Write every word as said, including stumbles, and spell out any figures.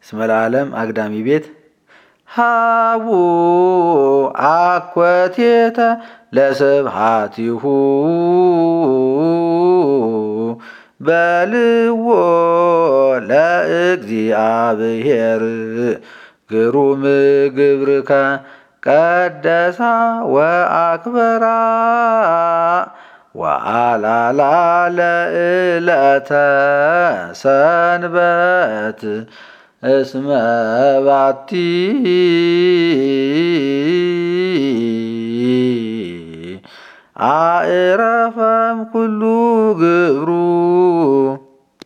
እስመ ለዓለም አግዳሚ ቤት ሃቡ አኮቴተ ለስብሐቲሁ በልዎ ለእግዚአብሔር ግሩም ግብርከ ቀደሳ ወአክበራ ወአላላ ለዕለተ ሰንበት እስመ ባቲ አዕረፈም ኩሉ ግብሩ